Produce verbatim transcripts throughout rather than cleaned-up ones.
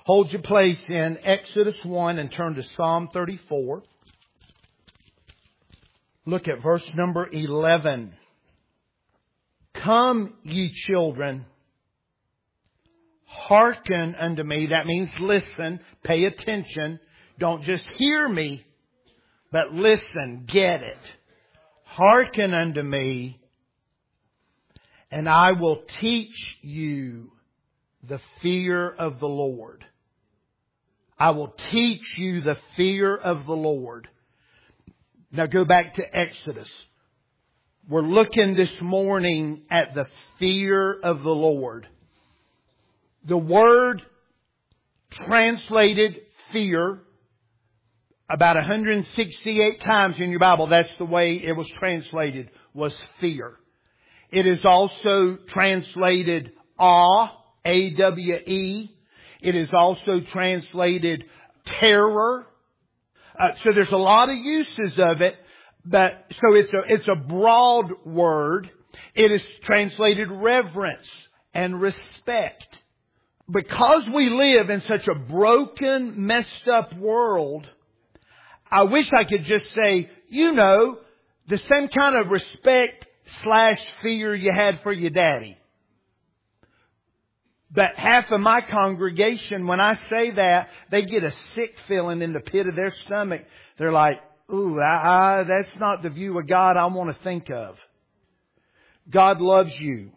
Hold your place in Exodus one and turn to Psalm thirty-four. Look at verse number eleven. Come, ye children, hearken unto me. That means listen, pay attention. Don't just hear me, but listen, get it. Hearken unto me, and I will teach you the fear of the Lord. I will teach you the fear of the Lord. Now go back to Exodus. We're looking this morning at the fear of the Lord. The word translated fear about one hundred sixty-eight times in your Bible. That's the way it was translated, was fear. It is also translated awe, A W E. It is also translated terror. Uh, so there's a lot of uses of it, but so it's a, it's a broad word. It is translated reverence and respect. Because we live in such a broken, messed up world, I wish I could just say, you know, the same kind of respect slash fear you had for your daddy. But half of my congregation, when I say that, they get a sick feeling in the pit of their stomach. They're like, ooh, I, I, that's not the view of God I want to think of. God loves you.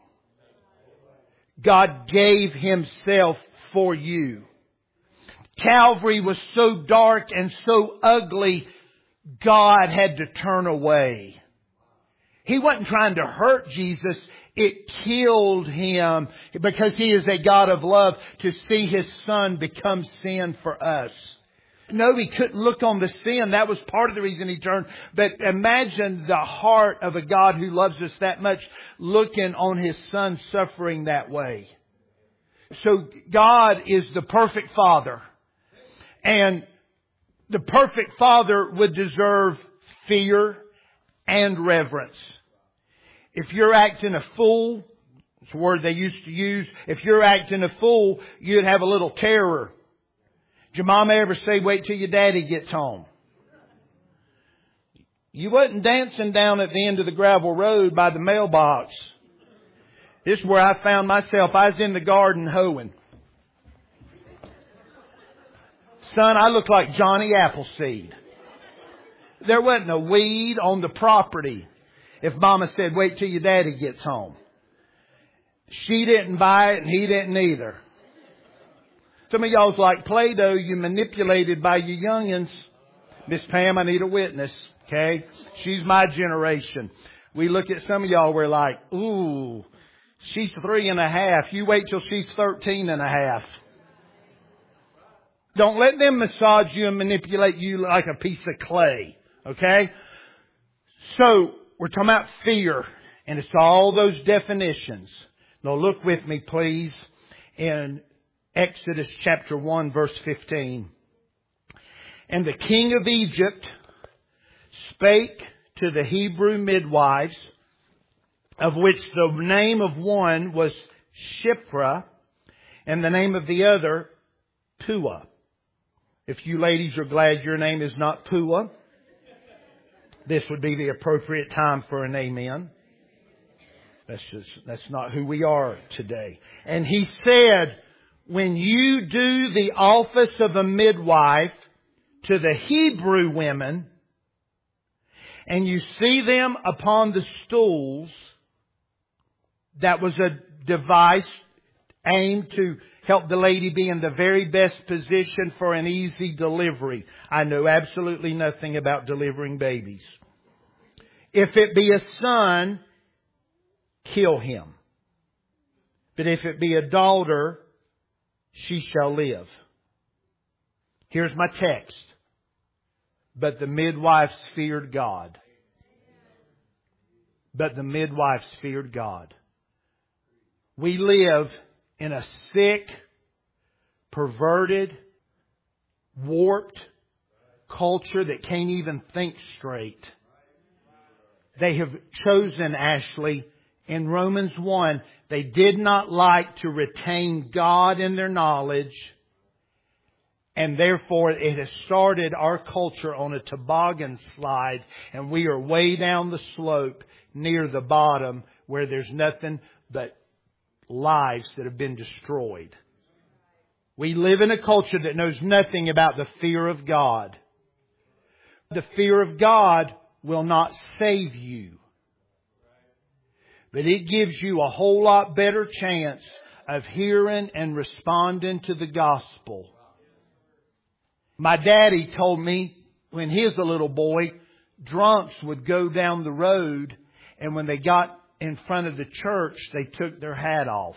God gave Himself for you. Calvary was so dark and so ugly, God had to turn away. He wasn't trying to hurt Jesus. It killed Him because He is a God of love to see His Son become sin for us. No, He couldn't look on the sin. That was part of the reason He turned. But imagine the heart of a God who loves us that much looking on His Son suffering that way. So God is the perfect Father. And the perfect Father would deserve fear and reverence. If you're acting a fool, it's a word they used to use. If you're acting a fool, you'd have a little terror. Did your mama ever say, wait till your daddy gets home? You wasn't dancing down at the end of the gravel road by the mailbox. This is where I found myself. I was in the garden hoeing. Son, I look like Johnny Appleseed. There wasn't a weed on the property. If Mama said, wait till your daddy gets home. She didn't buy it and he didn't either. Some of y'all's like Play-Doh. You manipulated by your youngins. Miss Pam, I need a witness. Okay? She's my generation. We look at some of y'all, we're like, ooh, she's three and a half. You wait till she's thirteen and a half. Don't let them massage you and manipulate you like a piece of clay. Okay? So, we're talking about fear. And it's all those definitions. Now look with me, please, in Exodus chapter one, verse fifteen. And the king of Egypt spake to the Hebrew midwives, of which the name of one was Shiphrah, and the name of the other, Puah. If you ladies are glad your name is not Puah, this would be the appropriate time for an amen. That's just, that's not who we are today. And he said, when you do the office of a midwife to the Hebrew women, and you see them upon the stools, that was a device aimed to help the lady be in the very best position for an easy delivery. I know absolutely nothing about delivering babies. If it be a son, kill him. But if it be a daughter, she shall live. Here's my text. But the midwives feared God. But the midwives feared God. We live in a sick, perverted, warped culture that can't even think straight. They have chosen, Ashley, in Romans one, they did not like to retain God in their knowledge And therefore, it has started our culture on a toboggan slide, and we are way down the slope near the bottom where there's nothing but lives that have been destroyed. We live in a culture that knows nothing about the fear of God. The fear of God will not save you, but it gives you a whole lot better chance of hearing and responding to the gospel. My daddy told me when he was a little boy, drunks would go down the road, and when they got in front of the church, they took their hat off.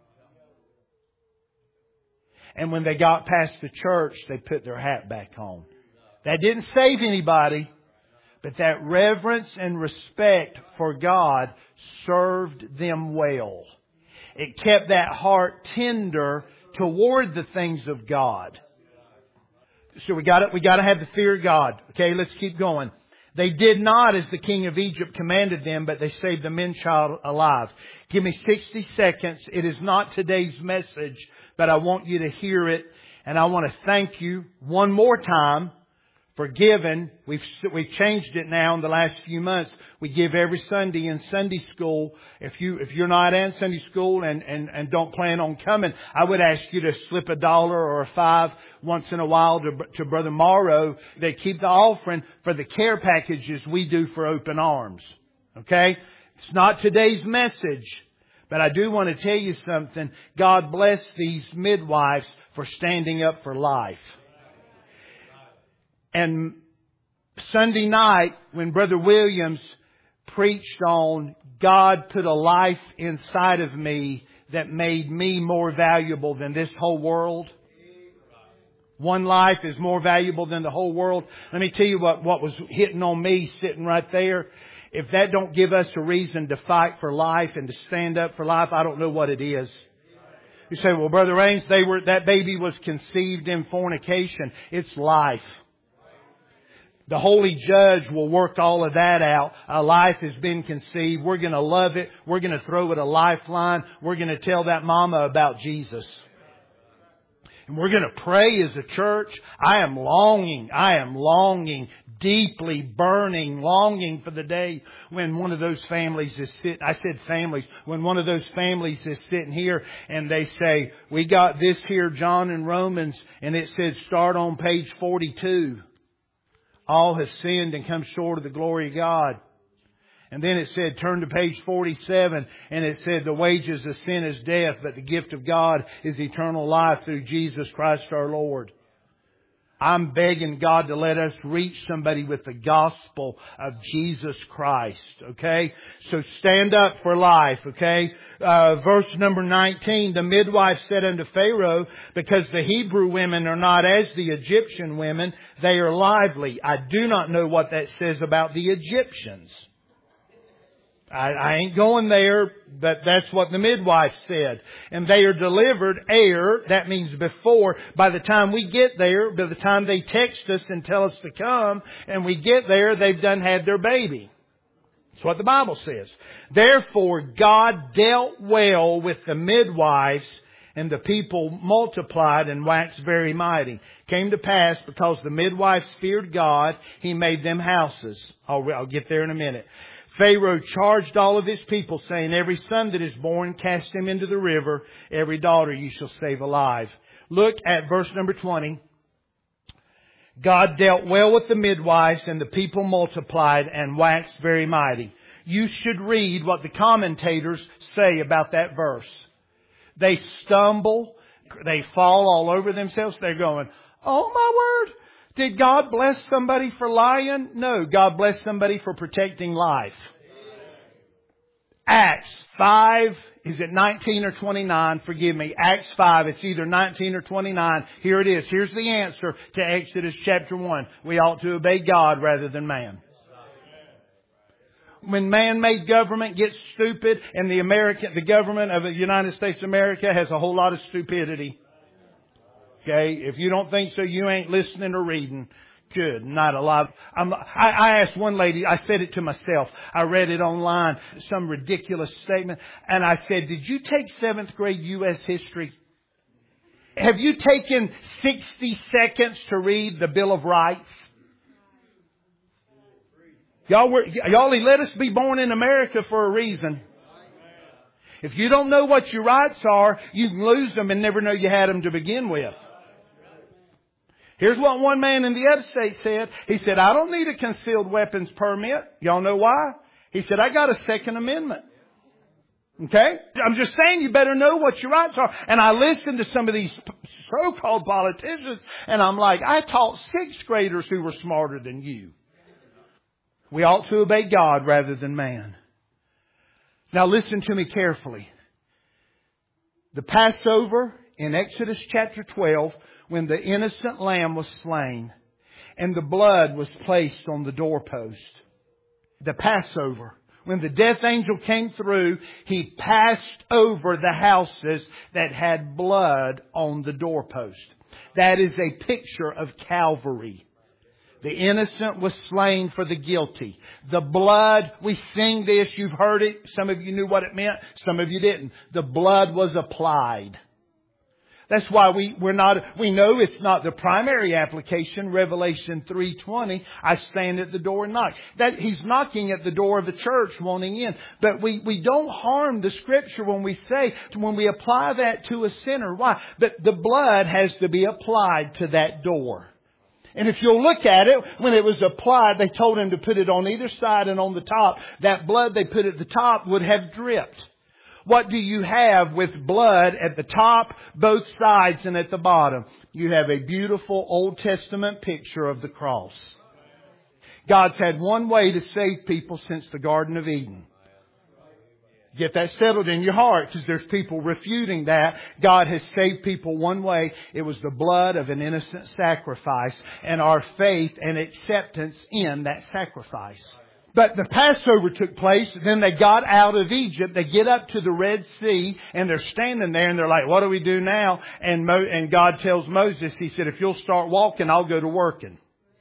And when they got past the church, they put their hat back on. That didn't save anybody, but that reverence and respect for God served them well. It kept that heart tender toward the things of God. So we got to, we got to have the fear of God. Okay, let's keep going. They did not as the king of Egypt commanded them, but they saved the man-child alive. Give me sixty seconds. It is not today's message, but I want you to hear it. And I want to thank you one more time for giving. We've, we've changed it now in the last few months. We give every Sunday in Sunday school. If you, if you're not in Sunday school and, and, and don't plan on coming, I would ask you to slip a dollar or a five once in a while to, to Brother Morrow. They keep the offering for the care packages we do for Open Arms. Okay? It's not today's message, but I do want to tell you something. God bless these midwives for standing up for life. And Sunday night, when Brother Williams preached on God put a life inside of me that made me more valuable than this whole world. One life is more valuable than the whole world. Let me tell you what, what was hitting on me sitting right there. If that don't give us a reason to fight for life and to stand up for life, I don't know what it is. You say, well, Brother Raines, they were, that baby was conceived in fornication. It's life. The Holy Judge will work all of that out. A life has been conceived. We're going to love it. We're going to throw it a lifeline. We're going to tell that mama about Jesus. And we're going to pray as a church. I am longing, I am longing, deeply burning, longing for the day when one of those families is sitting, I said families, when one of those families is sitting here and they say, we got this here, John and Romans, and it said start on page forty-two. All have sinned and come short of the glory of God. And then it said, turn to page forty-seven, and it said, the wages of sin is death, but the gift of God is eternal life through Jesus Christ our Lord. I'm begging God to let us reach somebody with the gospel of Jesus Christ. Okay? So stand up for life. Okay? Uh, verse number nineteen, the midwife said unto Pharaoh, because the Hebrew women are not as the Egyptian women, they are lively. I do not know what that says about the Egyptians. I, I ain't going there, but that's what the midwife said. And they are delivered ere, that means before, by the time we get there, by the time they text us and tell us to come, and we get there, they've done had their baby. That's what the Bible says. Therefore, God dealt well with the midwives, and the people multiplied and waxed very mighty. Came to pass, because the midwives feared God, He made them houses. I'll, I'll get there in a minute. Pharaoh charged all of his people, saying, every son that is born, cast him into the river. Every daughter you shall save alive. Look at verse number twenty. God dealt well with the midwives, and the people multiplied and waxed very mighty. You should read what the commentators say about that verse. They stumble. They fall all over themselves. They're going, oh my word. Did God bless somebody for lying? No, God blessed somebody for protecting life. Acts five, is it nineteen or twenty-nine? Forgive me. Acts five, it's either nineteen or twenty-nine. Here it is. Here's the answer to Exodus chapter one. We ought to obey God rather than man. When man-made government gets stupid, and the American, the government of the United States of America has a whole lot of stupidity. Okay, if you don't think so, you ain't listening or reading. Good, not alive. I'm, I, I asked one lady, I said it to myself. I read it online, some ridiculous statement. And I said, did you take seventh grade U S history? Have you taken sixty seconds to read the Bill of Rights? Y'all were, y'all, He let us be born in America for a reason. If you don't know what your rights are, you can lose them and never know you had them to begin with. Here's what one man in the upstate said. He said, I don't need a concealed weapons permit. Y'all know why? He said, I got a Second Amendment. Okay? I'm just saying you better know what your rights are. And I listened to some of these so-called politicians and I'm like, I taught sixth graders who were smarter than you. We ought to obey God rather than man. Now listen to me carefully. The Passover in Exodus chapter twelve, when the innocent lamb was slain and the blood was placed on the doorpost. The Passover. When the death angel came through, He passed over the houses that had blood on the doorpost. That is a picture of Calvary. The innocent was slain for the guilty. The blood, we sing this, you've heard it. Some of you knew what it meant. Some of you didn't. The blood was applied. That's why we, we're not, we know it's not the primary application. Revelation three twenty, I stand at the door and knock. That He's knocking at the door of the church wanting in. But we, we don't harm the Scripture when we say, when we apply that to a sinner. Why? But the blood has to be applied to that door. And if you'll look at it, when it was applied, they told him to put it on either side and on the top. That blood they put at the top would have dripped. What do you have with blood at the top, both sides, and at the bottom? You have a beautiful Old Testament picture of the cross. God's had one way to save people since the Garden of Eden. Get that settled in your heart, because there's people refuting that. God has saved people one way. It was the blood of an innocent sacrifice and our faith and acceptance in that sacrifice. But the Passover took place. Then they got out of Egypt. They get up to the Red Sea and they're standing there and they're like, what do we do now? And Mo- and God tells Moses, He said, if you'll start walking, I'll go to working.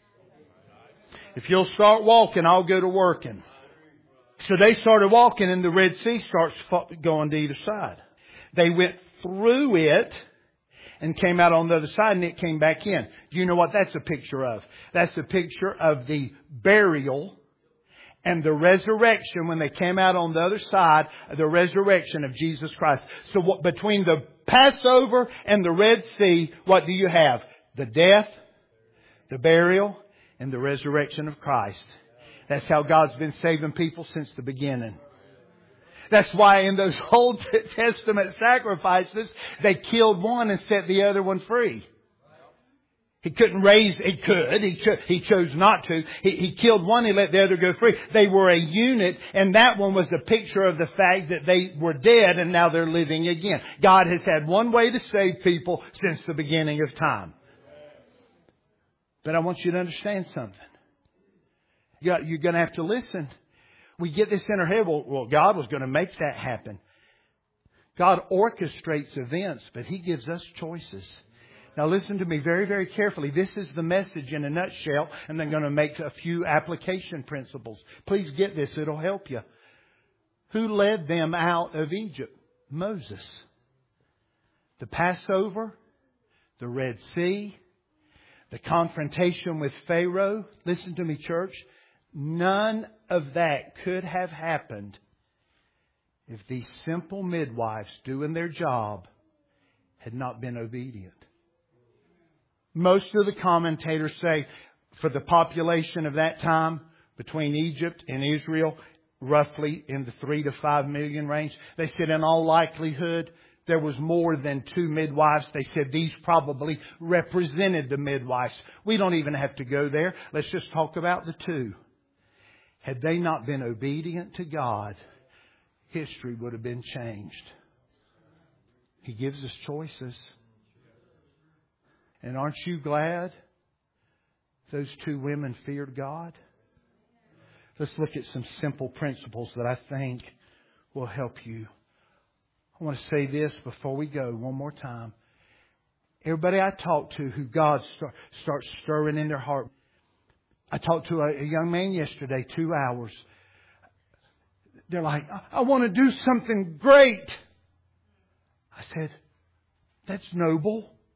If you'll start walking, I'll go to working. So they started walking and the Red Sea starts going to either side. They went through it and came out on the other side and it came back in. Do you know what that's a picture of? That's a picture of the burial and the resurrection when they came out on the other side, the resurrection of Jesus Christ. So what, between the Passover and the Red Sea, what do you have? The death, the burial, and the resurrection of Christ. That's how God's been saving people since the beginning. That's why in those Old Testament sacrifices, they killed one and set the other one free. He couldn't raise, he could, he, cho- he chose not to. He, he killed one, he let the other go free. They were a unit, and that one was a picture of the fact that they were dead and now they're living again. God has had one way to save people since the beginning of time. But I want you to understand something. You're going to have to listen. We get this in our head, well, well God was going to make that happen. God orchestrates events, but He gives us choices. Now listen to me very, very carefully. This is the message in a nutshell, and I'm going to make a few application principles. Please get this. It'll help you. Who led them out of Egypt? Moses. The Passover, the Red Sea, the confrontation with Pharaoh. Listen to me, church. None of that could have happened if these simple midwives doing their job had not been obedient. Most of the commentators say for the population of that time between Egypt and Israel, roughly in the three to five million range, they said in all likelihood there was more than two midwives. They said these probably represented the midwives. We don't even have to go there. Let's just talk about the two. Had they not been obedient to God, history would have been changed. He gives us choices. And aren't you glad those two women feared God? Let's look at some simple principles that I think will help you. I want to say this before we go one more time. Everybody I talk to who God start, starts stirring in their heart. I talked to a, a young man yesterday, two hours. They're like, I, I want to do something great. I said, that's noble.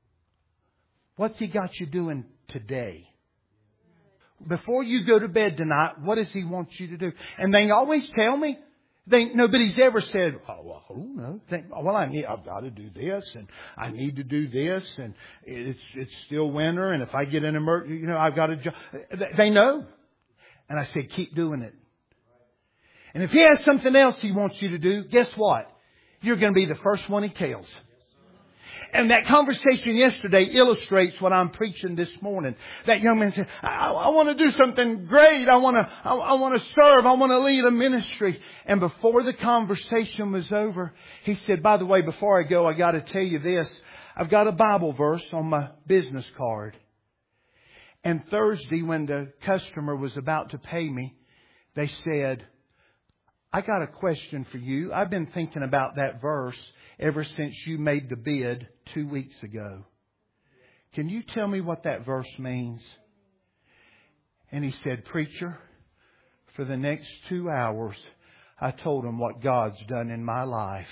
What's He got you doing today? Before you go to bed tonight, what does He want you to do? And they always tell me, they, nobody's ever said, oh, well, I don't know. Think, well, I need, I've got to do this, and I need to do this, and it's it's still winter, and if I get an emergency, you know, I've got a job. They know. And I said, keep doing it. And if He has something else He wants you to do, guess what? You're going to be the first one He tells. And that conversation yesterday illustrates what I'm preaching this morning. That young man said, I, I want to do something great. I want to, I, I want to serve. I want to lead a ministry. And before the conversation was over, he said, by the way, before I go, I got to tell you this. I've got a Bible verse on my business card. And Thursday, when the customer was about to pay me, they said, I got a question for you. I've been thinking about that verse ever since you made the bid two weeks ago. Can you tell me what that verse means? And he said, preacher, for the next two hours, I told him what God's done in my life.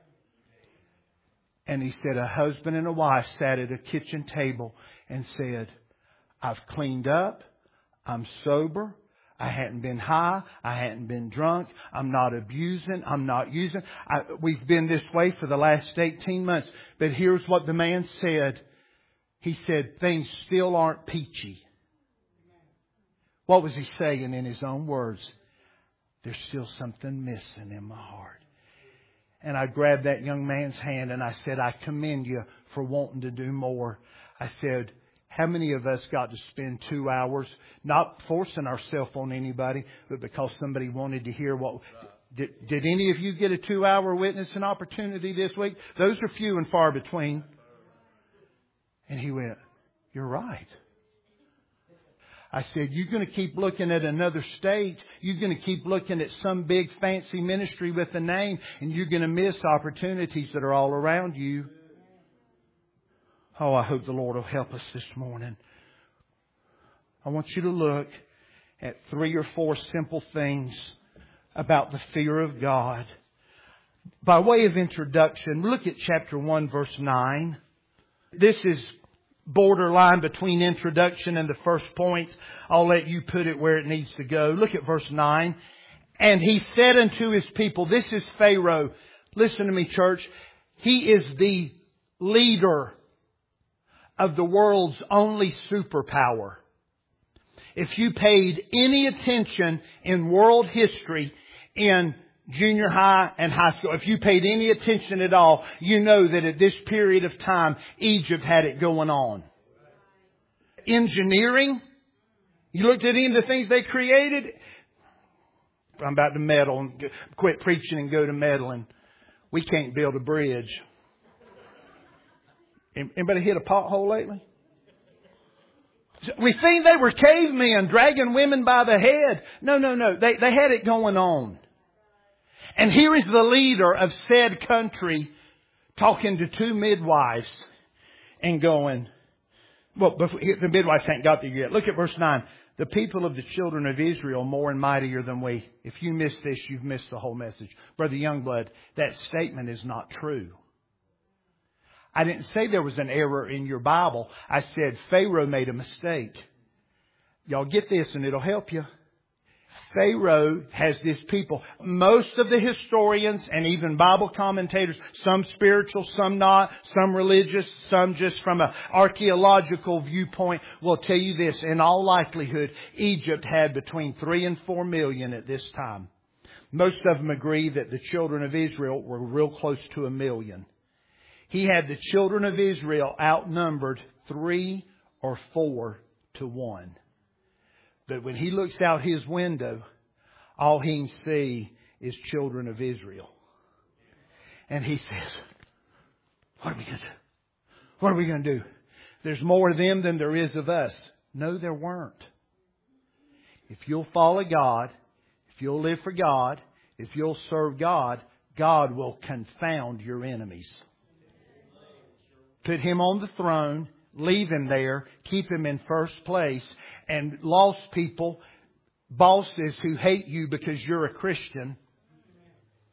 And he said, a husband and a wife sat at a kitchen table and said, I've cleaned up. I'm sober. I hadn't been high. I hadn't been drunk. I'm not abusing. I'm not using. I, we've been this way for the last eighteen months. But here's what the man said. He said, things still aren't peachy. What was he saying in his own words? There's still something missing in my heart. And I grabbed that young man's hand and I said, I commend you for wanting to do more. I said, how many of us got to spend two hours, not forcing ourselves on anybody, but because somebody wanted to hear what... Did, did any of you get a two-hour witnessing opportunity this week? Those are few and far between. And he went, you're right. I said, you're going to keep looking at another state. You're going to keep looking at some big fancy ministry with a name, and you're going to miss opportunities that are all around you. Oh, I hope the Lord will help us this morning. I want you to look at three or four simple things about the fear of God. By way of introduction, look at chapter one, verse nine. This is borderline between introduction and the first point. I'll let you put it where it needs to go. Look at verse nine. And he said unto his people, this is Pharaoh. Listen to me, church. He is the leader of the world's only superpower. If you paid any attention in world history in junior high and high school, if you paid any attention at all, you know that at this period of time, Egypt had it going on. Engineering, you looked at any of the things they created. I'm about to meddle and quit preaching and go to meddling. We can't build a bridge. Anybody hit a pothole lately? We think they were cavemen dragging women by the head. No, no, no. They, they had it going on. And here is the leader of said country talking to two midwives and going, well, before, the midwives ain't got there yet. Look at verse nine. The people of the children of Israel more and mightier than we. If you miss this, you've missed the whole message. Brother Youngblood, that statement is not true. I didn't say there was an error in your Bible. I said Pharaoh made a mistake. Y'all get this and it'll help you. Pharaoh has this people. Most of the historians and even Bible commentators, some spiritual, some not, some religious, some just from an archaeological viewpoint, will tell you this. In all likelihood, Egypt had between three and four million at this time. Most of them agree that the children of Israel were real close to a million. He had the children of Israel outnumbered three or four to one. But when he looks out his window, all he can see is children of Israel. And he says, what are we going to do? What are we going to do? There's more of them than there is of us. No, there weren't. If you'll follow God, if you'll live for God, if you'll serve God, God will confound your enemies. Put Him on the throne, leave Him there, keep Him in first place. And lost people, bosses who hate you because you're a Christian,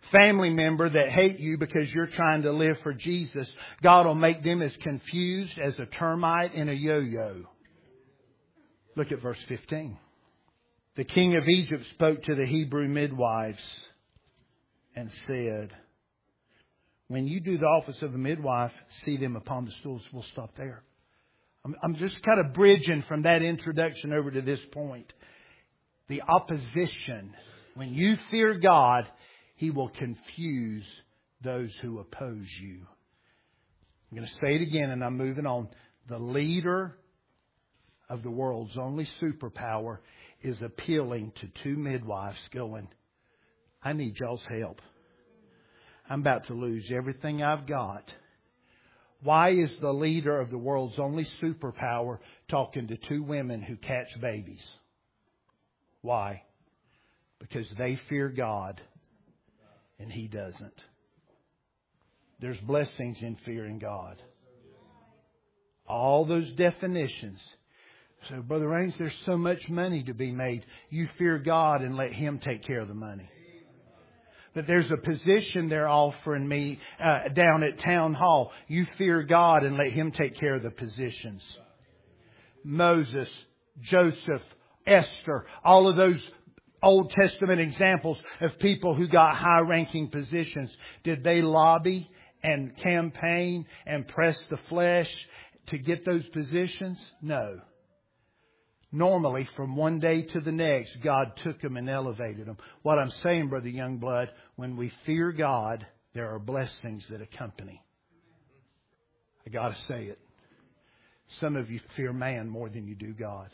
family member that hate you because you're trying to live for Jesus, God will make them as confused as a termite in a yo-yo. Look at verse fifteen. The king of Egypt spoke to the Hebrew midwives and said, when you do the office of a midwife, see them upon the stools. We'll stop there. I'm, I'm just kind of bridging from that introduction over to this point. The opposition. When you fear God, He will confuse those who oppose you. I'm going to say it again and I'm moving on. The leader of the world's only superpower is appealing to two midwives going, I need y'all's help. I'm about to lose everything I've got. Why is the leader of the world's only superpower talking to two women who catch babies? Why? Because they fear God and He doesn't. There's blessings in fearing God. All those definitions. So, Brother Raines, there's so much money to be made. You fear God and let Him take care of the money. But there's a position they're offering me uh, down at Town Hall. You fear God and let Him take care of the positions. Moses, Joseph, Esther, all of those Old Testament examples of people who got high-ranking positions. Did they lobby and campaign and press the flesh to get those positions? No. Normally, from one day to the next, God took them and elevated them. What I'm saying, Brother Youngblood, when we fear God, there are blessings that accompany. I got to say it. Some of you fear man more than you do God.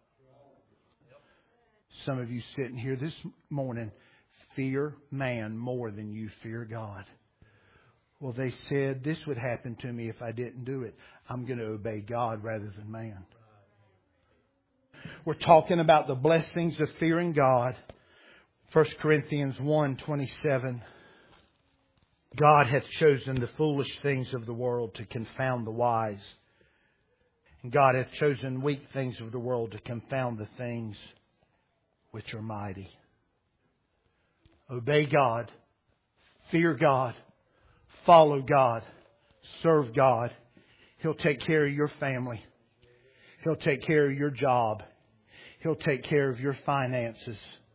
Some of you sitting here this morning fear man more than you fear God. Well, they said this would happen to me if I didn't do it. I'm going to obey God rather than man. We're talking about the blessings of fearing God. First Corinthians one twenty-seven. God hath chosen the foolish things of the world to confound the wise. And God hath chosen weak things of the world to confound the things which are mighty. Obey God. Fear God. Follow God. Serve God. He'll take care of your family. He'll take care of your job. He'll take care of your finances.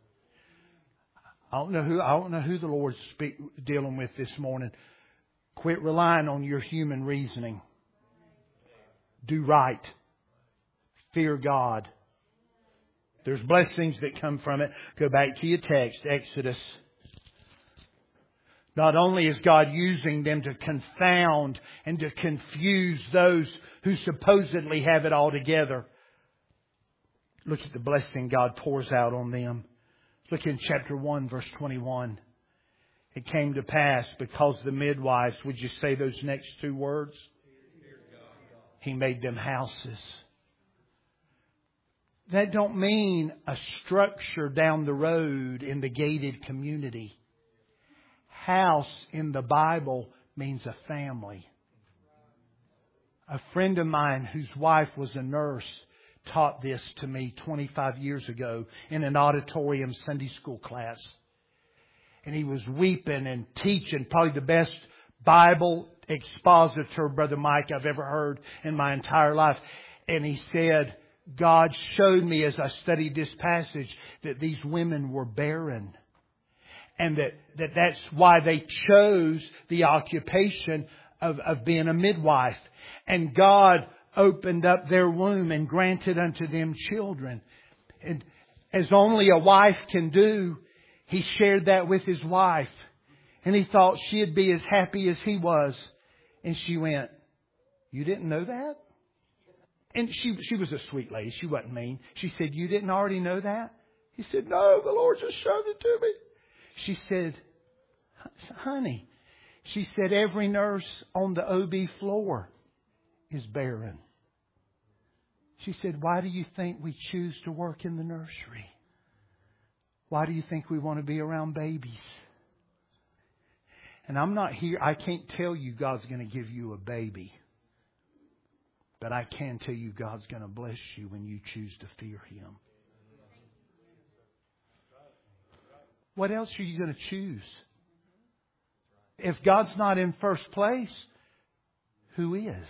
I don't know who I don't know who the Lord's speak, dealing with this morning. Quit relying on your human reasoning. Do right. Fear God. There's blessings that come from it. Go back to your text, Exodus. Not only is God using them to confound and to confuse those who supposedly have it all together. Look at the blessing God pours out on them. Look in chapter one, verse twenty-one. It came to pass because the midwives, would you say those next two words? He made them houses. That don't mean a structure down the road in the gated community. House in the Bible means a family. A friend of mine whose wife was a nurse taught this to me twenty-five years ago in an auditorium Sunday school class. And he was weeping and teaching, probably the best Bible expositor, Brother Mike, I've ever heard in my entire life. And he said, God showed me as I studied this passage that these women were barren. And that, that that's why they chose the occupation of, of being a midwife. And God opened up their womb and granted unto them children. And as only a wife can do, he shared that with his wife. And he thought she'd be as happy as he was. And she went, "You didn't know that?" And she she was a sweet lady. She wasn't mean. She said, "You didn't already know that?" He said, "No, the Lord just showed it to me." She said, "Honey," she said, "every nurse on the O B floor is barren." She said, "Why do you think we choose to work in the nursery? Why do you think we want to be around babies?" And I'm not here. I can't tell you God's going to give you a baby. But I can tell you God's going to bless you when you choose to fear Him. What else are you going to choose? If God's not in first place, who is?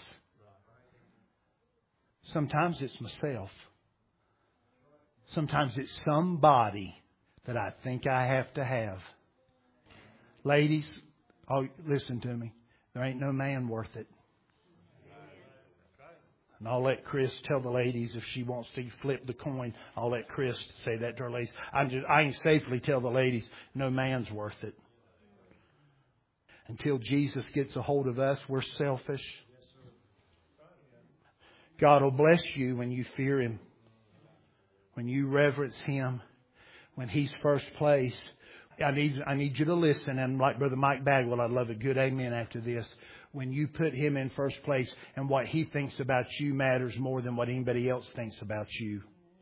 Sometimes it's myself. Sometimes it's somebody that I think I have to have. Ladies, oh, listen to me. There ain't no man worth it. And I'll let Chris tell the ladies if she wants to flip the coin. I'll let Chris say that to her ladies. I'm just, I can safely tell the ladies, no man's worth it. Until Jesus gets a hold of us, we're selfish. God will bless you when you fear Him. When you reverence Him. When He's first place. I need, I need you to listen. And like Brother Mike Bagwell, I'd love a good amen after this. When you put Him in first place and what He thinks about you matters more than what anybody else thinks about you.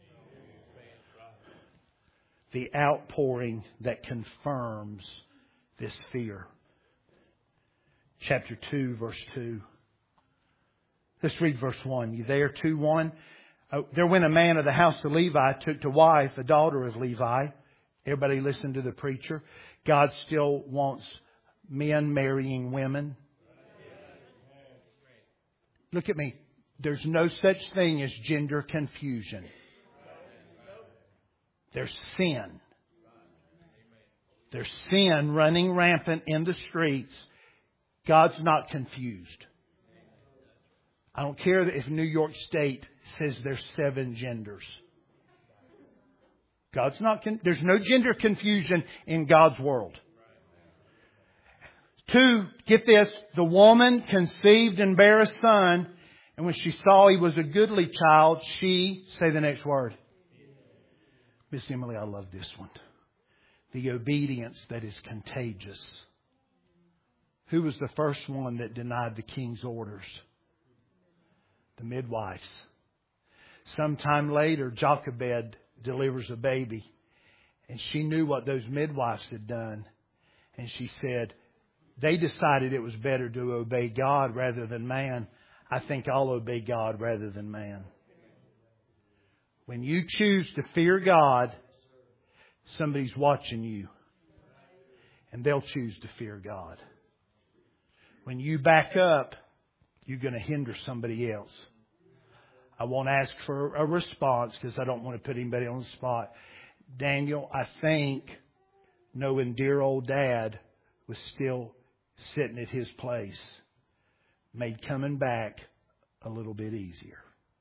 The outpouring that confirms this fear. Chapter two, verse two. Let's read verse one. You there? two one. Oh, there went a man of the house of Levi, took to wife a daughter of Levi. Everybody listen to the preacher. God still wants men marrying women. Look at me. There's no such thing as gender confusion. There's sin. There's sin running rampant in the streets. God's not confused. I don't care if New York State says there's seven genders. God's not, con- there's no gender confusion in God's world. Two, get this, the woman conceived and bare a son, and when she saw he was a goodly child, she, say the next word. Miss Emily, I love this one. The obedience that is contagious. Who was the first one that denied the king's orders? The midwives. Sometime later, Jochebed delivers a baby. And she knew what those midwives had done. And she said, they decided it was better to obey God rather than man. I think I'll obey God rather than man. When you choose to fear God, somebody's watching you. And they'll choose to fear God. When you back up, you're going to hinder somebody else. I won't ask for a response because I don't want to put anybody on the spot. Daniel, I think, knowing dear old Dad was still sitting at his place, made coming back a little bit easier.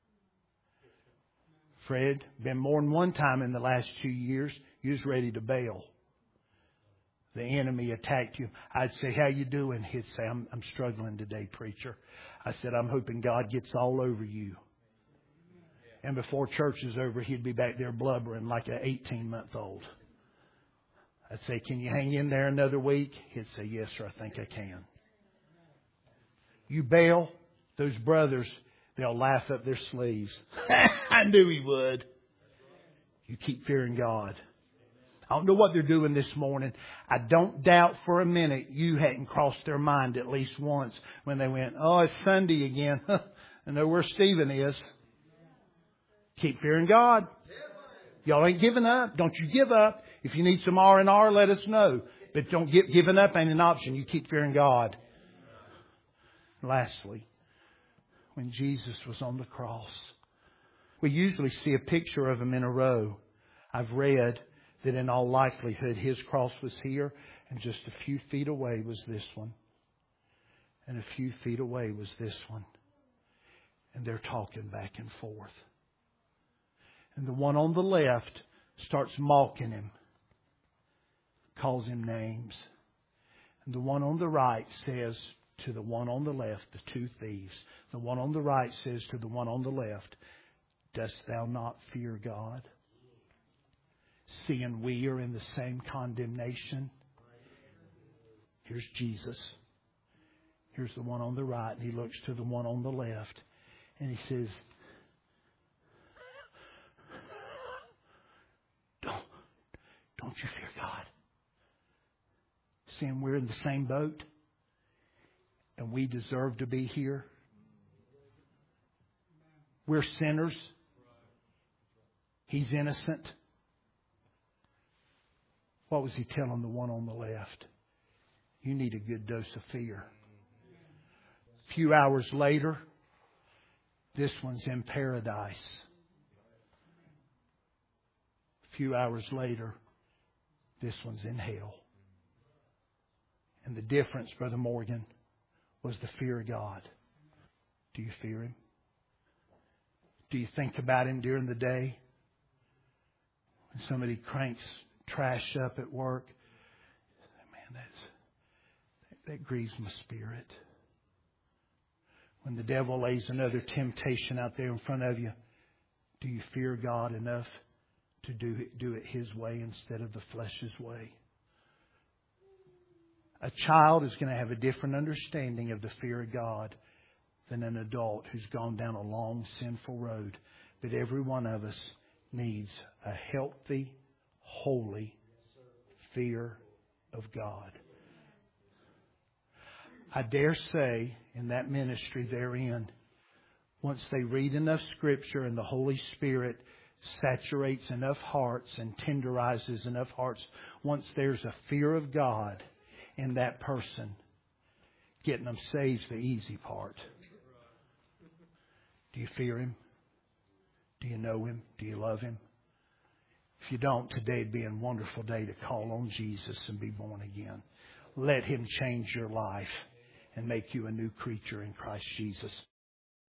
Fred, been more than one time in the last two years, you was ready to bail. The enemy attacked you. I'd say, how you doing? He'd say, I'm, I'm struggling today, preacher. I said, I'm hoping God gets all over you. And before church is over, he'd be back there blubbering like an eighteen-month-old. I'd say, can you hang in there another week? He'd say, yes, sir, I think I can. You bail, those brothers, they'll laugh up their sleeves. I knew he would. You keep fearing God. I don't know what they're doing this morning. I don't doubt for a minute you hadn't crossed their mind at least once when they went, oh, it's Sunday again. I know where Stephen is. Keep fearing God. Y'all ain't giving up. Don't you give up. If you need some R and R, let us know. But don't give, giving up ain't an option. You keep fearing God. Lastly, when Jesus was on the cross, we usually see a picture of Him in a row. I've read that in all likelihood His cross was here, and just a few feet away was this one. And a few feet away was this one. And they're talking back and forth. And the one on the left starts mocking Him, calls Him names. And the one on the right says to the one on the left, the two thieves, the one on the right says to the one on the left, dost thou not fear God? Seeing we are in the same condemnation. Here's Jesus. Here's the one on the right. And He looks to the one on the left. And He says, Don't, don't you fear God? Seeing we're in the same boat. And we deserve to be here. We're sinners. He's innocent. What was He telling the one on the left? You need a good dose of fear. A few hours later, this one's in paradise. A few hours later, this one's in hell. And the difference, Brother Morgan, was the fear of God. Do you fear Him? Do you think about Him during the day? When somebody cranks trash up at work, man, that's, that grieves my spirit. When the devil lays another temptation out there in front of you, do you fear God enough to do it, do it His way instead of the flesh's way? A child is going to have a different understanding of the fear of God than an adult who's gone down a long, sinful road. But every one of us needs a healthy, holy fear of God. I dare say in that ministry they're in, once they read enough Scripture and the Holy Spirit saturates enough hearts and tenderizes enough hearts, once there's a fear of God in that person, getting them saved's the easy part. Do you fear Him? Do you know Him? Do you love Him? If you don't, today would be a wonderful day to call on Jesus and be born again. Let Him change your life and make you a new creature in Christ Jesus.